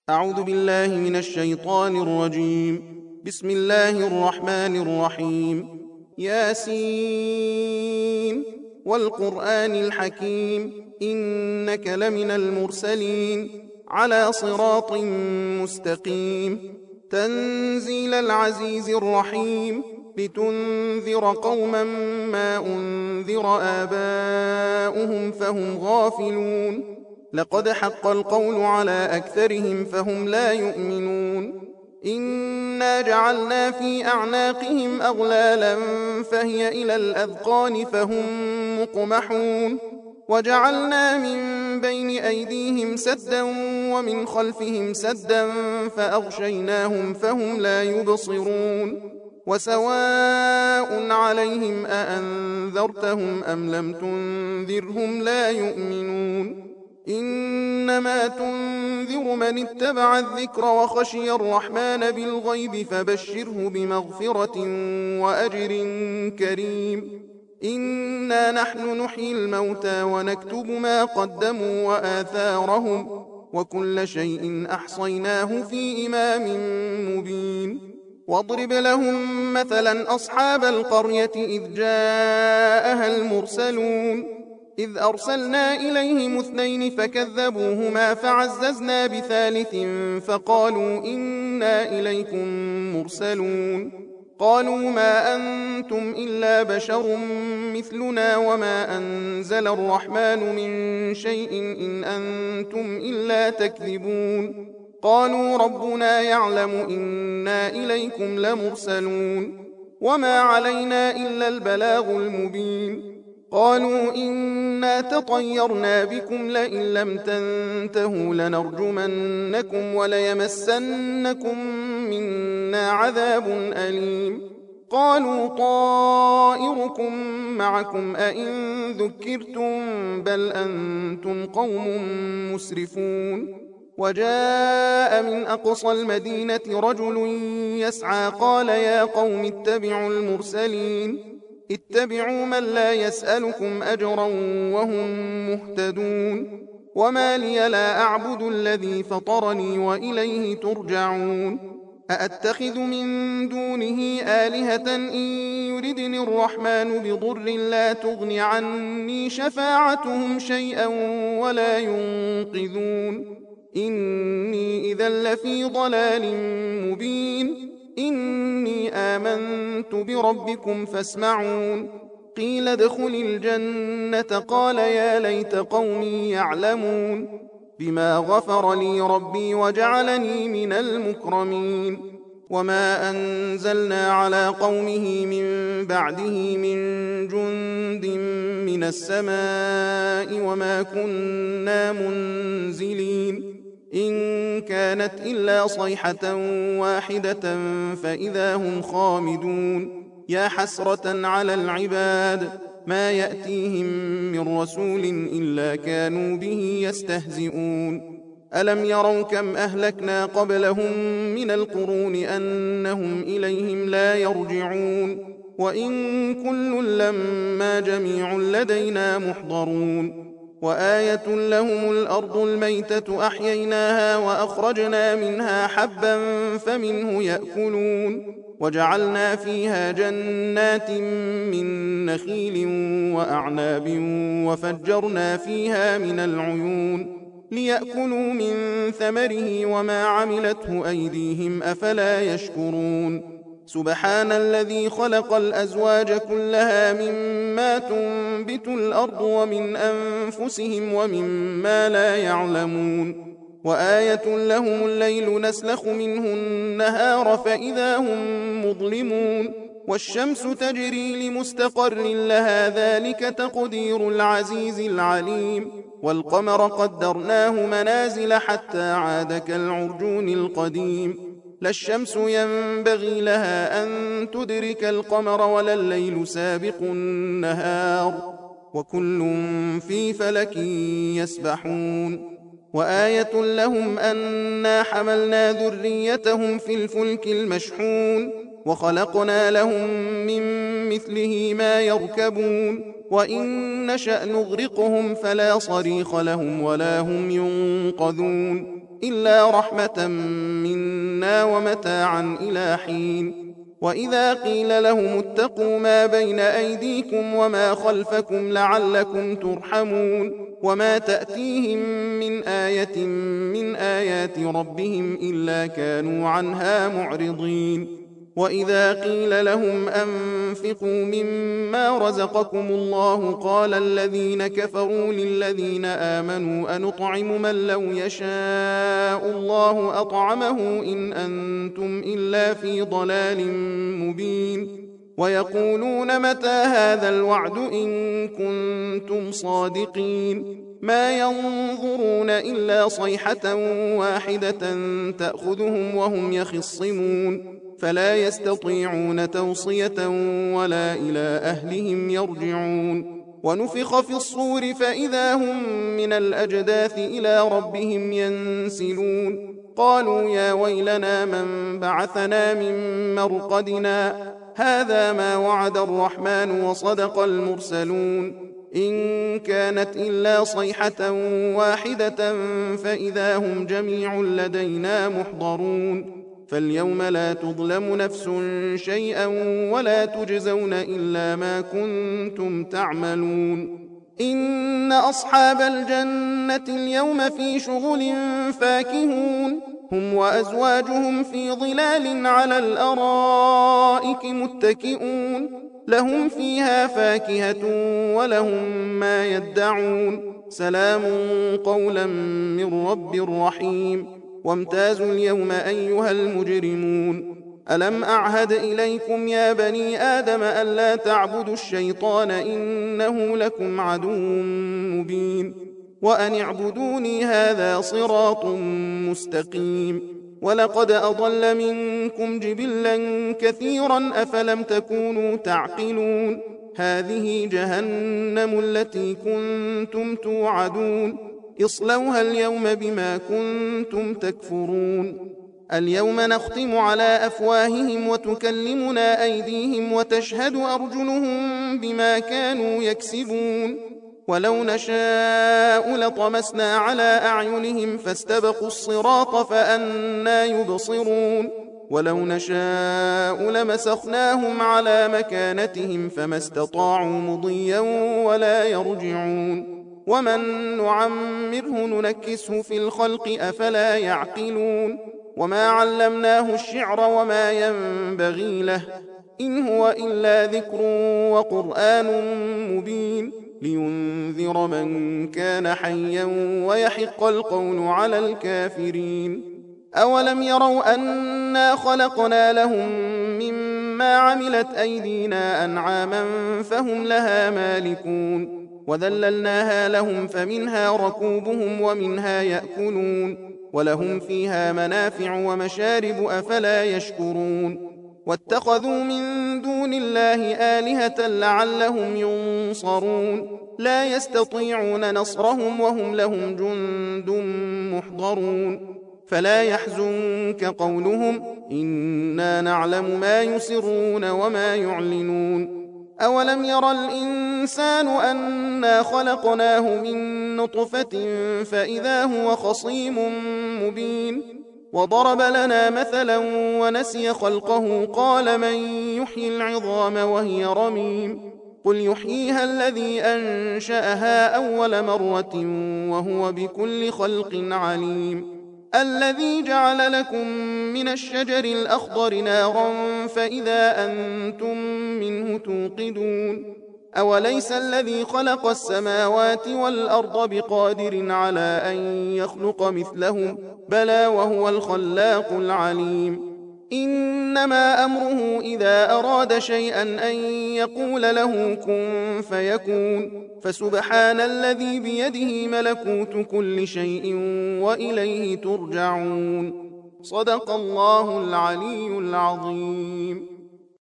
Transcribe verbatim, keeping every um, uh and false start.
أعوذ بالله من الشيطان الرجيم. بسم الله الرحمن الرحيم. ياسين والقرآن الحكيم إنك لمن المرسلين على صراط مستقيم تنزيل العزيز الرحيم لتنذر قوما ما أنذر آباؤهم فهم غافلون لقد حق القول على أكثرهم فهم لا يؤمنون إنا جعلنا في أعناقهم أغلالا فهي إلى الأذقان فهم مقمحون وجعلنا من بين أيديهم سدا ومن خلفهم سدا فأغشيناهم فهم لا يبصرون وسواء عليهم أأنذرتهم أم لم تنذرهم لا يؤمنون إنما تنذر من اتبع الذكر وخشي الرحمن بالغيب فبشره بمغفرة وأجر كريم إنا نحن نحيي الموتى ونكتب ما قدموا وآثارهم وكل شيء أحصيناه في إمام مبين واضرب لهم مثلا أصحاب القرية إذ جاءها المرسلون إذ أرسلنا إليهم اثنين فكذبوهما فعززنا بثالث فقالوا إنا إليكم مرسلون قالوا ما أنتم إلا بشر مثلنا وما أنزل الرحمن من شيء إن أنتم إلا تكذبون قالوا ربنا يعلم إنا إليكم لمرسلون وما علينا إلا البلاغ المبين قالوا إنا تطيرنا بكم لئن لم تنتهوا لنرجمنكم وليمسنكم منا عذاب أليم قالوا طائركم معكم أئن ذكرتم بل أنتم قوم مسرفون وجاء من أقصى المدينة رجل يسعى قال يا قوم اتبعوا المرسلين اتبعوا من لا يسألكم أجرا وهم مهتدون وما لي لا أعبد الذي فطرني وإليه ترجعون أأتخذ من دونه آلهة إن يردني الرحمن بضر لا تغن عني شفاعتهم شيئا ولا ينقذون إني إذا لفي ضلال مبين إني آمنت بربكم فاسمعون قيل ادخل الجنة قال يا ليت قومي يعلمون بما غفر لي ربي وجعلني من المكرمين وما أنزلنا على قومه من بعده من جند من السماء وما كنا منزلين إن كانت إلا صيحة واحدة فإذا هم خامدون يا حسرة على العباد ما يأتيهم من رسول إلا كانوا به يستهزئون ألم يروا كم أهلكنا قبلهم من القرون أنهم إليهم لا يرجعون وإن كل لما جميع لدينا محضرون وآية لهم الأرض الميتة أحييناها وأخرجنا منها حبا فمنه يأكلون وجعلنا فيها جنات من نخيل وأعناب وفجرنا فيها من العيون ليأكلوا من ثمره وما عملته أيديهم أفلا يشكرون سبحان الذي خلق الأزواج كلها مما تنبت الأرض ومن أنفسهم ومما لا يعلمون وآية لهم الليل نسلخ منه النهار فإذا هم مظلمون والشمس تجري لمستقر لها ذلك تقدير العزيز العليم والقمر قدرناه منازل حتى عاد كالعرجون القديم لا الشمس ينبغي لها أن تدرك القمر ولا الليل سابق النهار وكل في فلك يسبحون وآية لهم أنا حملنا ذريتهم في الفلك المشحون وخلقنا لهم من مثله ما يركبون وإن نشأ نغرقهم فلا صريخ لهم ولا هم ينقذون إلا رحمة منا ومتاعا إلى حين. وإذا قيل لهم اتقوا ما بين أيديكم وما خلفكم لعلكم ترحمون وما تأتيهم من آية من آيات ربهم إلا كانوا عنها معرضين. وإذا قيل لهم أنفقوا مما رزقكم الله قال الذين كفروا للذين آمنوا أنطعم من لو يشاء الله أطعمه إن أنتم إلا في ضلال مبين. ويقولون متى هذا الوعد إن كنتم صادقين ما ينظرون إلا صيحة واحدة تأخذهم وهم يخصمون فلا يستطيعون توصية ولا إلى أهلهم يرجعون. ونفخ في الصور فإذا هم من الأجداث إلى ربهم ينسلون قالوا يا ويلنا من بعثنا من مرقدنا هذا ما وعد الرحمن وصدق المرسلون إن كانت إلا صيحة واحدة فإذا هم جميع لدينا محضرون. فاليوم لا تظلم نفس شيئا ولا تجزون إلا ما كنتم تعملون. إن أصحاب الجنة اليوم في شغل فاكهون هم وأزواجهم في ظلال على الأرائك متكئون لهم فيها فاكهة ولهم ما يدعون سلام قولا من رب رحيم. وامتازوا اليوم أيها المجرمون ألم أعهد إليكم يا بني آدم ألا تعبدوا الشيطان إنه لكم عدو مبين وأن اعبدوني هذا صراط مستقيم. ولقد أضل منكم جبلا كثيرا أفلم تكونوا تعقلون هذه جهنم التي كنتم توعدون اصلوها اليوم بما كنتم تكفرون. اليوم نختم على أفواههم وتكلمنا أيديهم وتشهد أرجلهم بما كانوا يكسبون ولو نشاء لطمسنا على أعينهم فاستبقوا الصراط فأنى يبصرون ولو نشاء لمسخناهم على مكانتهم فما استطاعوا مضيا ولا يرجعون ومن نعمره ننكسه في الخلق أفلا يعقلون وما علمناه الشعر وما ينبغي له إن هو إلا ذكر وقرآن مبين لينذر من كان حيا ويحق القول على الكافرين. أولم يروا أنا خلقنا لهم مما عملت أيدينا أنعاما فهم لها مالكون وذللناها لهم فمنها ركوبهم ومنها يأكلون ولهم فيها منافع ومشارب أفلا يشكرون. واتخذوا من دون الله آلهة لعلهم ينصرون لا يستطيعون نصرهم وهم لهم جند محضرون. فلا يحزنك قولهم إنا نعلم ما يسرون وما يعلنون. أولم يرى الإنسان أنا خلقناه من نطفة فإذا هو خصيم مبين وضرب لنا مثلا ونسي خلقه قال من يحيي العظام وهي رميم قل يحييها الذي أنشأها أول مرة وهو بكل خلق عليم. الذي جعل لكم من الشجر الأخضر نارا فإذا أنتم منه توقدون أوليس الذي خلق السماوات والأرض بقادر على أن يخلق مثلهم بلى وهو الخلاق العليم. إنما أمره إذا أراد شيئا أن يقول له كن فيكون فسبحان الذي بيده ملكوت كل شيء وإليه ترجعون. صدق الله العلي العظيم.